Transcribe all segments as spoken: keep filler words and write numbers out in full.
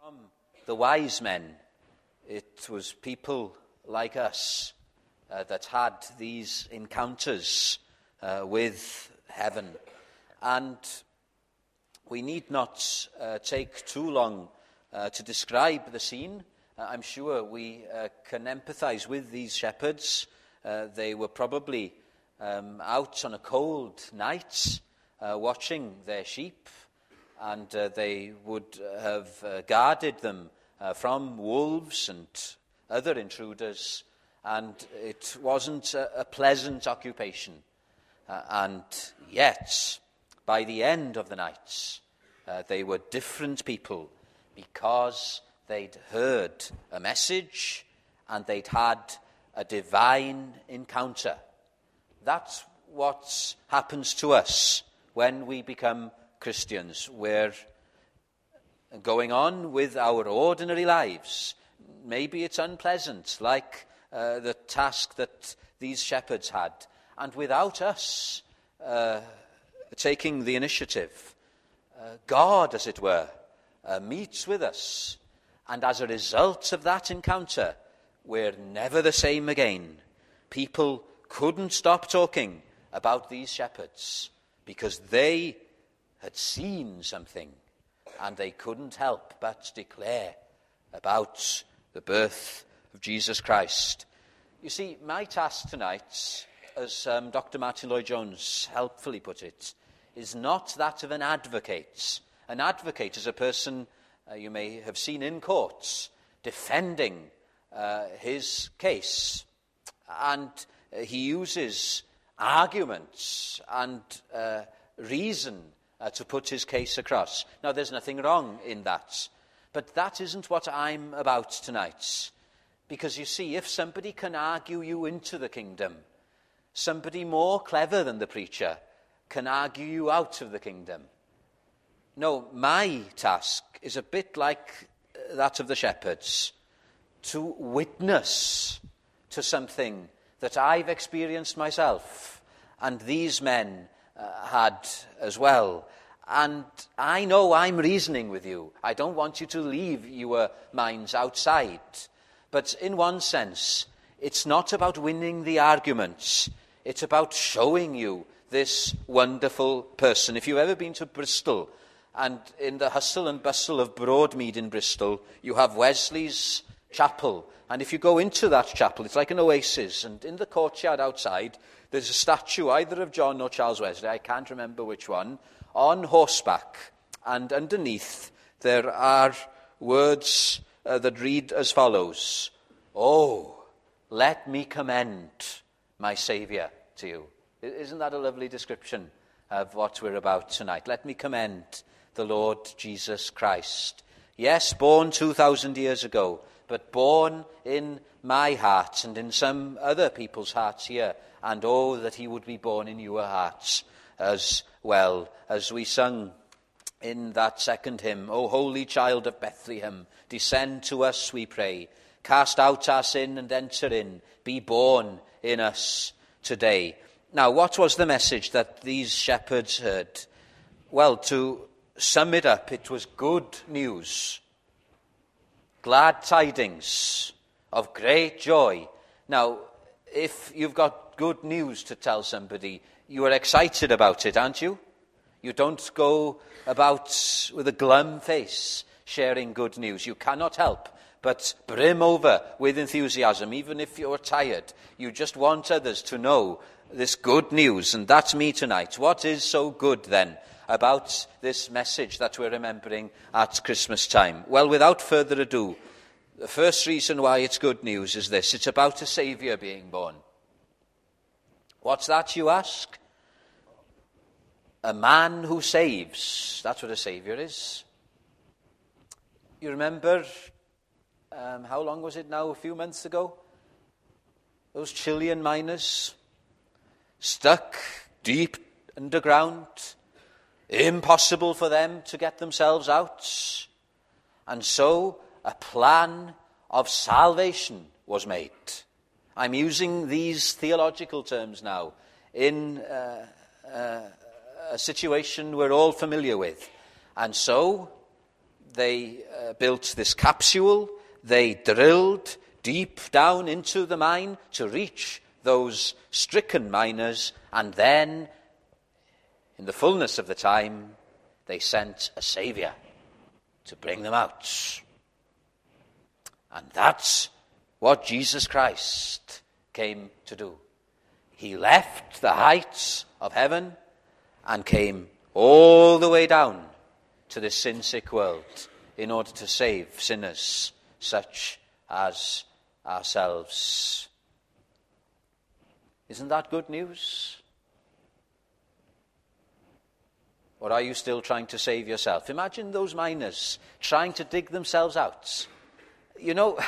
From the wise men, it was people like us uh, that had these encounters uh, with heaven. And we need not uh, take too long uh, to describe the scene. Uh, I'm sure we uh, can empathize with these shepherds. Uh, they were probably um, out on a cold night uh, watching their sheep, and uh, they would have uh, guarded them uh, from wolves and other intruders, and it wasn't a, a pleasant occupation. Uh, and yet, by the end of the night, uh, they were different people because they'd heard a message and they'd had a divine encounter. That's what happens to us when we become Christians. We're going on with our ordinary lives. Maybe it's unpleasant, like uh, the task that these shepherds had. And without us uh, taking the initiative, uh, God, as it were, uh, meets with us. And as a result of that encounter, we're never the same again. People couldn't stop talking about these shepherds because they had seen something, and they couldn't help but declare about the birth of Jesus Christ. You see, my task tonight, as um, Doctor Martin Lloyd-Jones helpfully put it, is not that of an advocate. An advocate is a person uh, you may have seen in courts defending uh, his case, and uh, he uses arguments and uh, reason Uh, to put his case across. Now, there's nothing wrong in that. But that isn't what I'm about tonight. Because, you see, if somebody can argue you into the kingdom, somebody more clever than the preacher can argue you out of the kingdom. No, my task is a bit like that of the shepherds, to witness to something that I've experienced myself, and these men Uh, had as well. And I know I'm reasoning with you. I don't want you to leave your minds outside. But in one sense, it's not about winning the arguments. It's about showing you this wonderful person. If you've ever been to Bristol, and in the hustle and bustle of Broadmead in Bristol, you have Wesley's Chapel. And if you go into that chapel, it's like an oasis. And in the courtyard outside, there's a statue either of John or Charles Wesley, I can't remember which one, on horseback. And underneath there are words uh, that read as follows: "Oh, let me commend my Saviour to you." Isn't that a lovely description of what we're about tonight? Let me commend the Lord Jesus Christ. Yes, born two thousand years ago, but born in my heart and in some other people's hearts here. And oh, that he would be born in your hearts as well. As we sung in that second hymn, "O holy child of Bethlehem, descend to us, we pray. Cast out our sin and enter in. Be born in us today." Now, what was the message that these shepherds heard? Well, to sum it up, it was good news. Glad tidings of great joy. Now, if you've got good news to tell somebody, you are excited about it, aren't you? You don't go about with a glum face sharing good news. You cannot help but brim over with enthusiasm, even if you're tired. You just want others to know this good news, and that's me tonight. What is so good, then, about this message that we're remembering at Christmas time? Well, without further ado, the first reason why it's good news is this: it's about a Saviour being born. What's that, you ask? A man who saves. That's what a Saviour is. You remember, um, how long was it now, a few months ago? Those Chilean miners, stuck deep underground, impossible for them to get themselves out. And so a plan of salvation was made. I'm using these theological terms now in uh, uh, a situation we're all familiar with. And so they uh, built this capsule. They drilled deep down into the mine to reach those stricken miners, and then, in the fullness of the time, they sent a Saviour to bring them out. And that's what Jesus Christ came to do. He left the heights of heaven and came all the way down to this sin-sick world in order to save sinners such as ourselves. Isn't that good news? Or are you still trying to save yourself? Imagine those miners trying to dig themselves out. You know,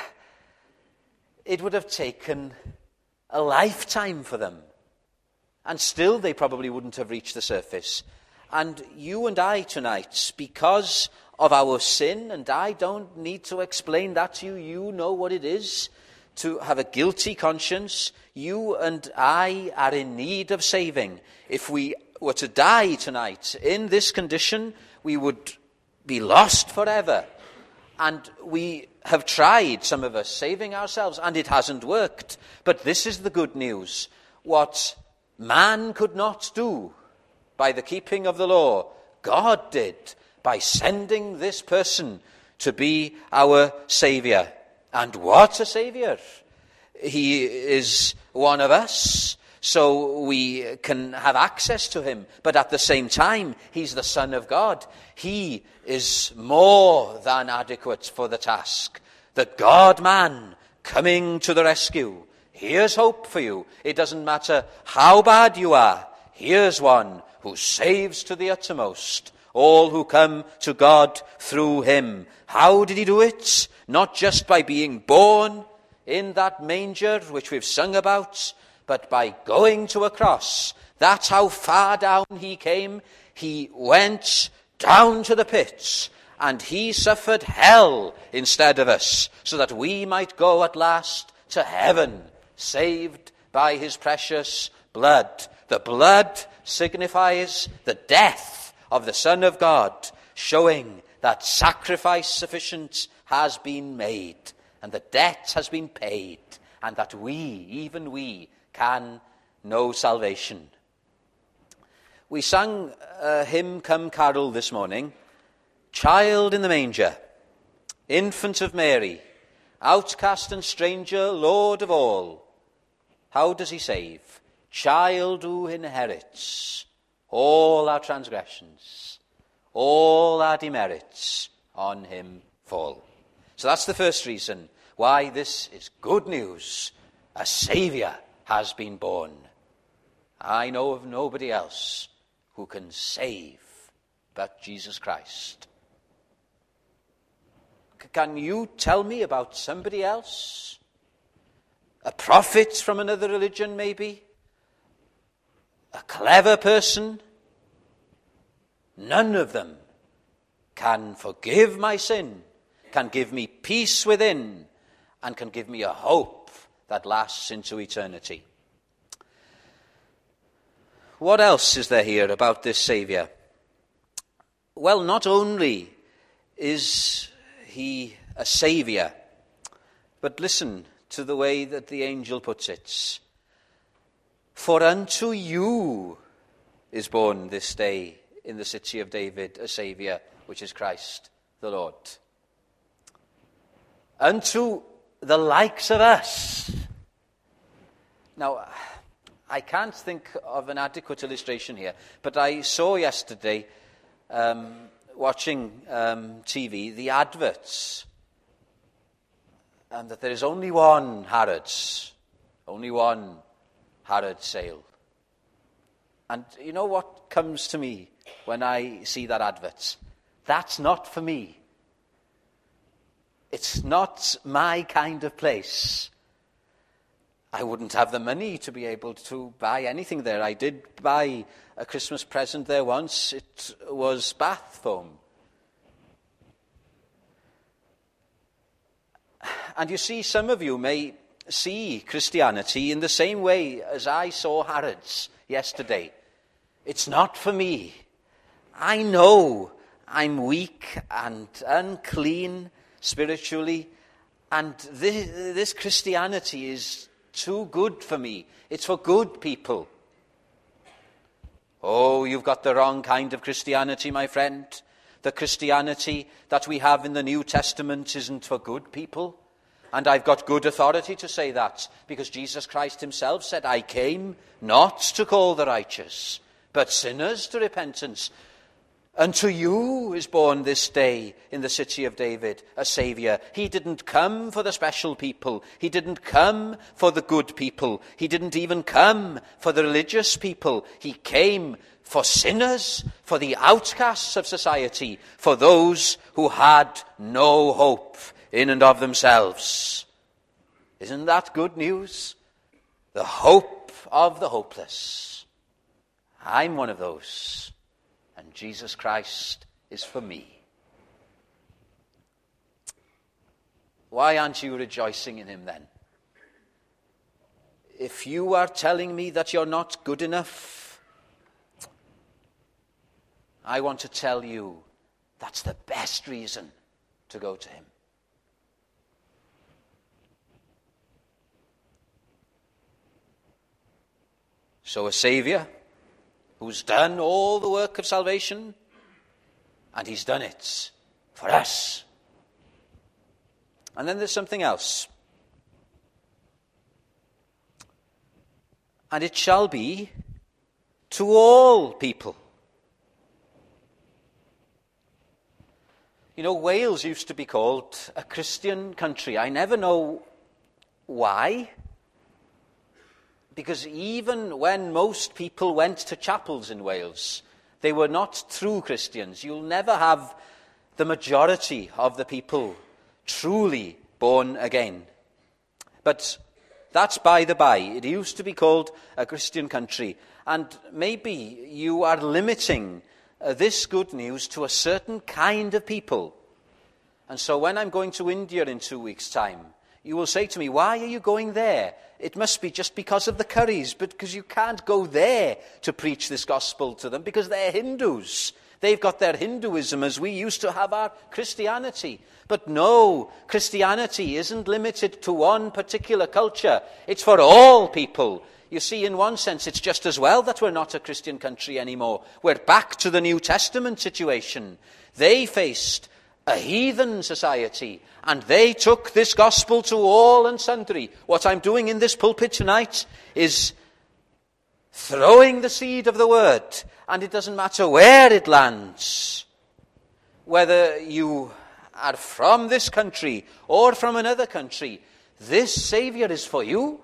it would have taken a lifetime for them. And still they probably wouldn't have reached the surface. And you and I tonight, because of our sin, and I don't need to explain that to you, you know what it is to have a guilty conscience. You and I are in need of saving. If we were to die tonight in this condition, we would be lost forever. And we have tried, some of us, saving ourselves, and it hasn't worked. But this is the good news. What man could not do by the keeping of the law, God did by sending this person to be our Saviour. And what a Saviour! He is one of us, so we can have access to him. But at the same time, he's the Son of God. He is more than adequate for the task. The God-man coming to the rescue. Here's hope for you. It doesn't matter how bad you are. Here's one who saves to the uttermost all who come to God through him. How did he do it? Not just by being born in that manger which we've sung about, but by going to a cross. That's how far down he came. He went down to the pits, and he suffered hell instead of us, so that we might go at last to heaven, saved by his precious blood. The blood signifies the death of the Son of God, showing that sacrifice sufficient has been made, and the debt has been paid, and that we, even we, can know salvation. We sang a hymn, Come Carol, this morning. Child in the manger, infant of Mary, outcast and stranger, Lord of all. How does he save? Child who inherits all our transgressions, all our demerits on him fall. So that's the first reason why this is good news. A Saviour has been born. I know of nobody else who can save but Jesus Christ. Can you tell me about somebody else? A prophet from another religion, maybe? A clever person? None of them can forgive my sin, can give me peace within, and can give me a hope that lasts into eternity. What else is there here about this Saviour? Well, not only is he a Saviour, but listen to the way that the angel puts it. For unto you is born this day in the city of David a Saviour, which is Christ the Lord. Unto the likes of us. Now, I can't think of an adequate illustration here, but I saw yesterday, um, watching um, T V, the adverts, and that there is only one Harrods, only one Harrods sale. And you know what comes to me when I see that advert? That's not for me. It's not my kind of place. I wouldn't have the money to be able to buy anything there. I did buy a Christmas present there once. It was bath foam. And you see, some of you may see Christianity in the same way as I saw Harrods yesterday. It's not for me. I know I'm weak and unclean spiritually, and this, this Christianity is too good for me. It's for good people. Oh, you've got the wrong kind of Christianity, my friend. The Christianity that we have in the New Testament isn't for good people. And I've got good authority to say that, because Jesus Christ himself said, I came not to call the righteous, but sinners to repentance. Unto you is born this day in the city of David a Saviour. He didn't come for the special people. He didn't come for the good people. He didn't even come for the religious people. He came for sinners, for the outcasts of society, for those who had no hope in and of themselves. Isn't that good news? The hope of the hopeless. I'm one of those. And Jesus Christ is for me. Why aren't you rejoicing in him then? If you are telling me that you're not good enough, I want to tell you that's the best reason to go to him. So a Saviour who's done all the work of salvation, and he's done it for us. And then there's something else. And it shall be to all people. You know, Wales used to be called a Christian country. I never know why. Because even when most people went to chapels in Wales, they were not true Christians. You'll never have the majority of the people truly born again. But that's by the by. It used to be called a Christian country. And maybe you are limiting uh, this good news to a certain kind of people. And so when I'm going to India in two weeks' time, you will say to me, why are you going there? It must be just because of the curries, but because you can't go there to preach this gospel to them, because they're Hindus. They've got their Hinduism as we used to have our Christianity. But no, Christianity isn't limited to one particular culture. It's for all people. You see, in one sense, it's just as well that we're not a Christian country anymore. We're back to the New Testament situation. They faced a heathen society, and they took this gospel to all and sundry. What I'm doing in this pulpit tonight is throwing the seed of the word, and it doesn't matter where it lands. Whether you are from this country or from another country, this Saviour is for you.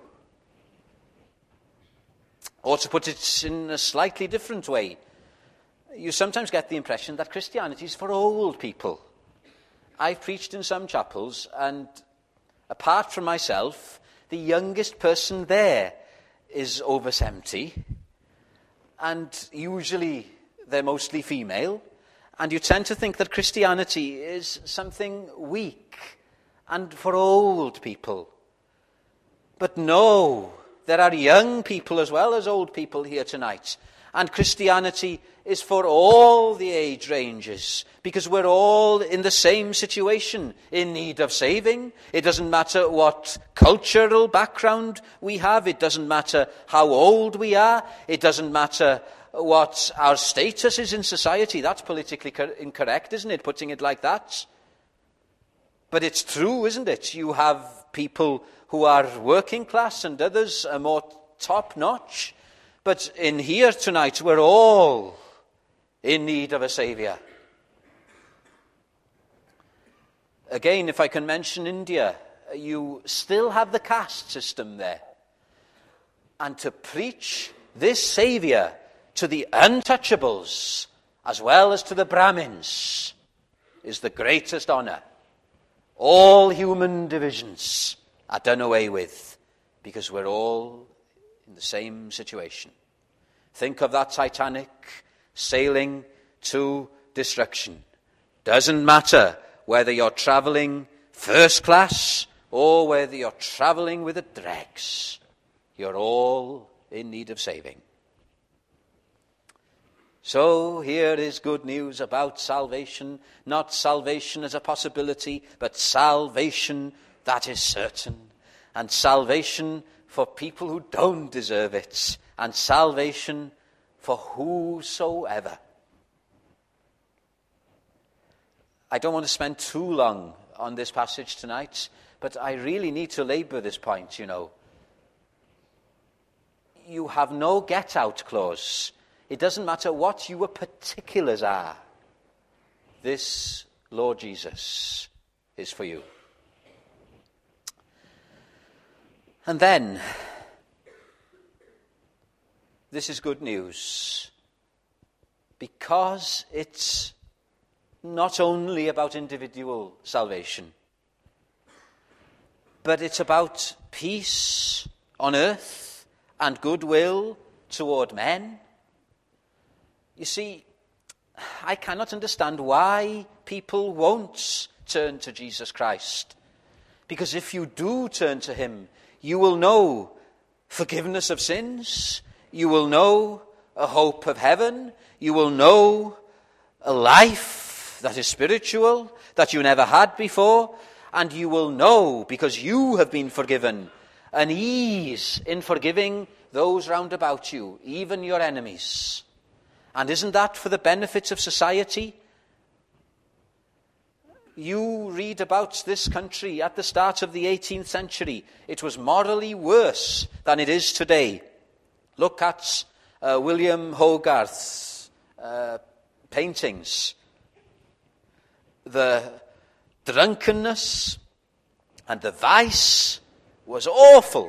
Or to put it in a slightly different way, you sometimes get the impression that Christianity is for old people. I've preached in some chapels, and apart from myself, the youngest person there is over seventy, and usually they're mostly female, and you tend to think that Christianity is something weak and for old people. But no, there are young people as well as old people here tonight, and Christianity is for all the age ranges, because we're all in the same situation, in need of saving. It doesn't matter what cultural background we have. It doesn't matter how old we are. It doesn't matter what our status is in society. That's politically incorrect, isn't it, putting it like that? But it's true, isn't it? You have people who are working class and others are more top-notch. But in here tonight, we're all in need of a Saviour. Again, if I can mention India, you still have the caste system there. And to preach this Saviour to the untouchables as well as to the Brahmins is the greatest honour. All human divisions are done away with because we're all in the same situation. Think of that Titanic sailing to destruction. Doesn't matter whether you're travelling first class or whether you're travelling with the dregs. You're all in need of saving. So here is good news about salvation, not salvation as a possibility, but salvation that is certain, and salvation for people who don't deserve it, and salvation for whosoever. I don't want to spend too long on this passage tonight, but I really need to labor this point, you know. You have no get-out clause. It doesn't matter what your particulars are. This Lord Jesus is for you. And then, this is good news, because it's not only about individual salvation, but it's about peace on earth and goodwill toward men. You see, I cannot understand why people won't turn to Jesus Christ. Because if you do turn to him, you will know forgiveness of sins, you will know a hope of heaven, you will know a life that is spiritual, that you never had before, and you will know, because you have been forgiven, an ease in forgiving those round about you, even your enemies. And isn't that for the benefits of society? You read about this country at the start of the eighteenth century. It was morally worse than it is today. Look at uh, William Hogarth's uh, paintings. The drunkenness and the vice was awful.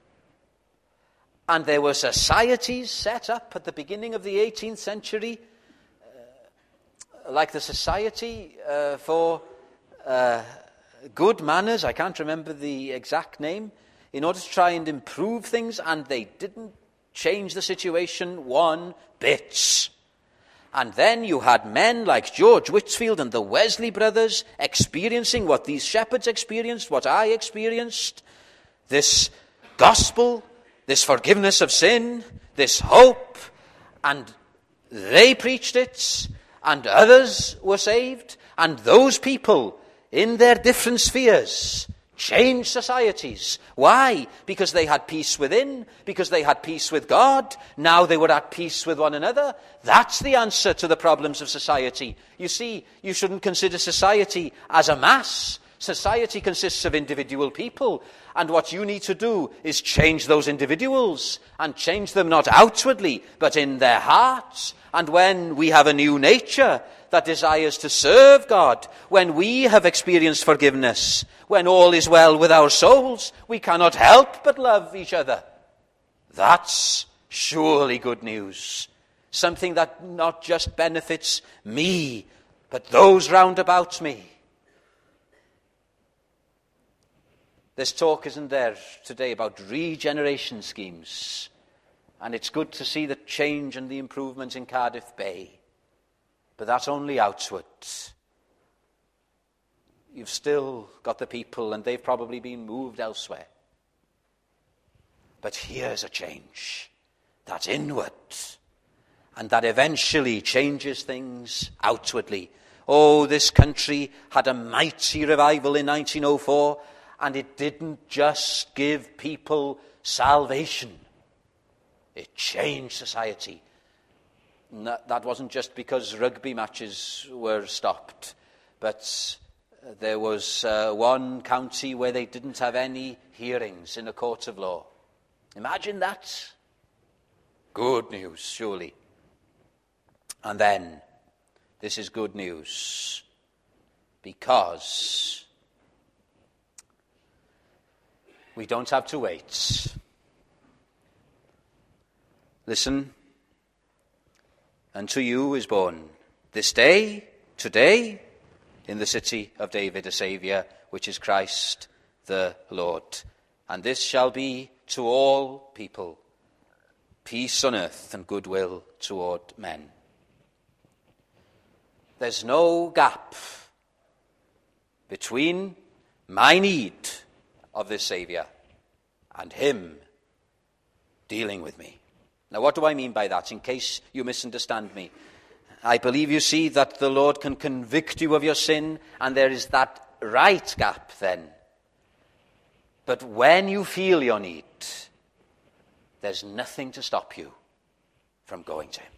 And there were societies set up at the beginning of the eighteenth century, uh, like the Society uh, for uh, Good Manners, I can't remember the exact name, in order to try and improve things, and they didn't change the situation one bit. And then you had men like George Whitefield and the Wesley brothers experiencing what these shepherds experienced, what I experienced, this gospel, this forgiveness of sin, this hope, and they preached it, and others were saved, and those people in their different spheres changed societies. Why? Because they had peace within, because they had peace with God. Now they were at peace with one another. That's the answer to the problems of society. You see, you shouldn't consider society as a mass. Society consists of individual people, and what you need to do is change those individuals, and change them not outwardly, but in their hearts. And when we have a new nature that desires to serve God, when we have experienced forgiveness, when all is well with our souls, we cannot help but love each other. That's surely good news. Something that not just benefits me, but those round about me. There's talk, isn't there, today about regeneration schemes. And it's good to see the change and the improvements in Cardiff Bay. But that's only outward. You've still got the people, and they've probably been moved elsewhere. But here's a change that's inward, and that eventually changes things outwardly. Oh, this country had a mighty revival in nineteen oh four, and it didn't just give people salvation. It changed society. That wasn't just because rugby matches were stopped, but there was uh, one county where they didn't have any hearings in a court of law. Imagine that. Good news, surely. And then, this is good news, because we don't have to wait. Listen. Unto you is born this day, today, in the city of David, a Saviour, which is Christ the Lord. And this shall be to all people, peace on earth and goodwill toward men. There's no gap between my need of this Saviour and him dealing with me. Now, what do I mean by that, in case you misunderstand me? I believe you see that the Lord can convict you of your sin, and there is that right gap then. But when you feel your need, there's nothing to stop you from going to him.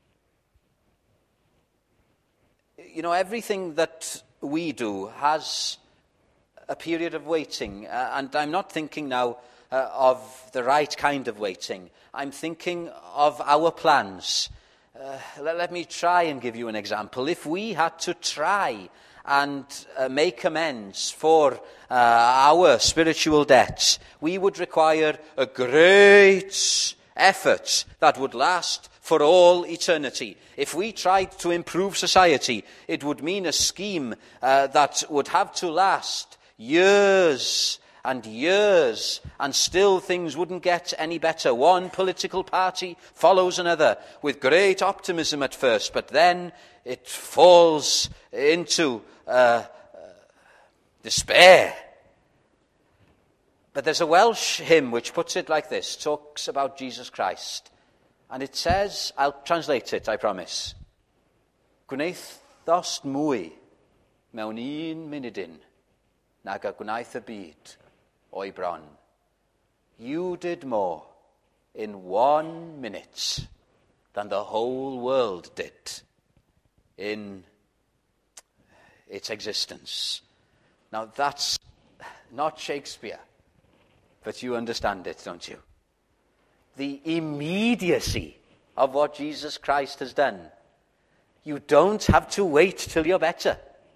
You know, everything that we do has a period of waiting, uh, and I'm not thinking now uh, of the right kind of waiting. I'm thinking of our plans. Uh, let, let me try and give you an example. If we had to try and uh, make amends for uh, our spiritual debts, we would require a great effort that would last for all eternity. If we tried to improve society, it would mean a scheme uh, that would have to last years and years, and still things wouldn't get any better. One political party follows another with great optimism at first, but then it falls into uh, uh, despair. But there's a Welsh hymn which puts it like this, talks about Jesus Christ. And it says, I'll translate it, I promise. Gwneithos mwy mewn un munudyn nag a gwnaeth y byd o'i bron. You did more in one minute than the whole world did in its existence. Now that's not Shakespeare, but you understand it, don't you? The immediacy of what Jesus Christ has done. You don't have to wait till you're better.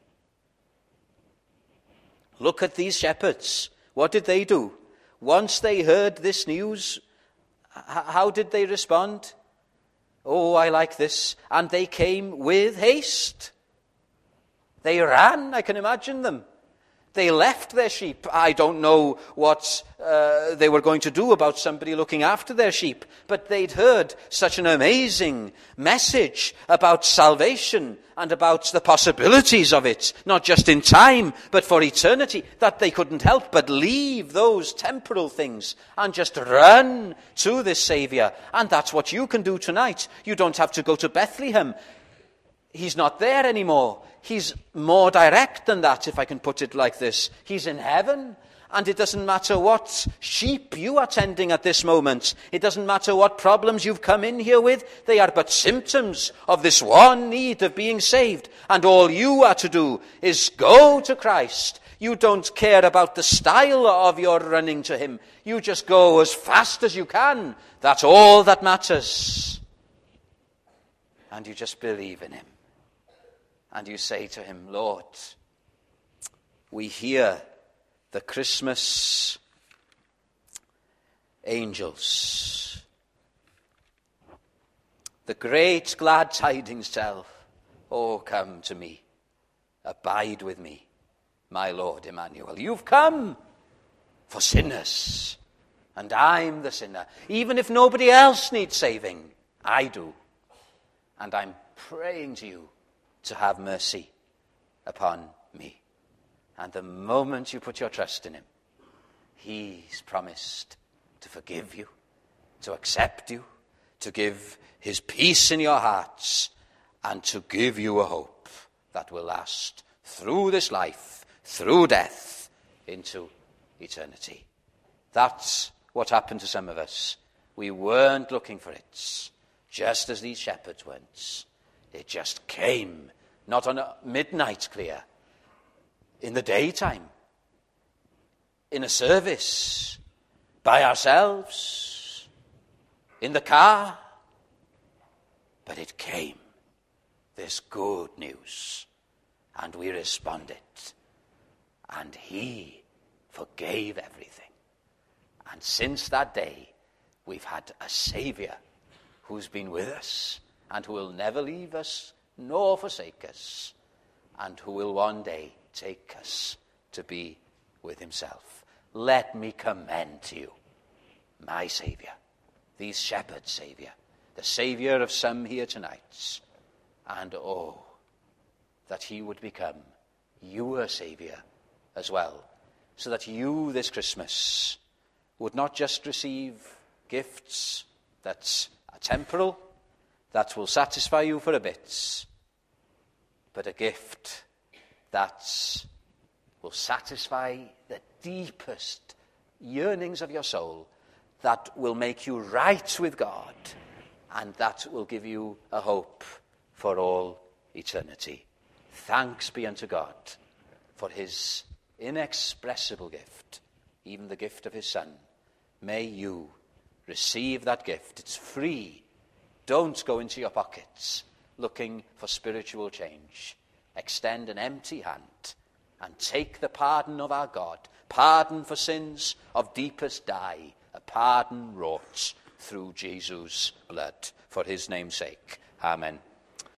Look at these shepherds. What did they do? Once they heard this news, how did they respond? Oh, I like this. And they came with haste. They ran, I can imagine them. They left their sheep. I don't know what uh, they were going to do about somebody looking after their sheep, but they'd heard such an amazing message about salvation and about the possibilities of it, not just in time, but for eternity, that they couldn't help but leave those temporal things and just run to this Saviour. And that's what you can do tonight. You don't have to go to Bethlehem. He's not there anymore. He's more direct than that, if I can put it like this. He's in heaven, and it doesn't matter what sheep you are tending at this moment. It doesn't matter what problems you've come in here with. They are but symptoms of this one need of being saved. And all you are to do is go to Christ. You don't care about the style of your running to him. You just go as fast as you can. That's all that matters. And you just believe in him. And you say to him, Lord, we hear the Christmas angels. The great glad tidings tell, oh, come to me, abide with me, my Lord Emmanuel. You've come for sinners, and I'm the sinner. Even if nobody else needs saving, I do. And I'm praying to you to have mercy upon me. And the moment you put your trust in him, he's promised to forgive you, to accept you, to give his peace in your hearts, and to give you a hope that will last through this life, through death, into eternity. That's what happened to some of us. We weren't looking for it, just as these shepherds weren't. It just came, not on a midnight clear, in the daytime, in a service, by ourselves, in the car. But it came, this good news, and we responded. And he forgave everything. And since that day, we've had a Saviour who's been with us, and who will never leave us nor forsake us, and who will one day take us to be with himself. Let me commend to you my Saviour, these shepherds' Saviour, the Saviour of some here tonight. And oh, that he would become your Saviour as well, so that you this Christmas would not just receive gifts that a temporal that will satisfy you for a bit, but a gift that will satisfy the deepest yearnings of your soul, that will make you right with God, and that will give you a hope for all eternity. Thanks be unto God for his inexpressible gift, even the gift of his Son. May you receive that gift. It's free. Don't go into your pockets looking for spiritual change. Extend an empty hand and take the pardon of our God, pardon for sins of deepest dye, a pardon wrought through Jesus' blood, for his name's sake. Amen.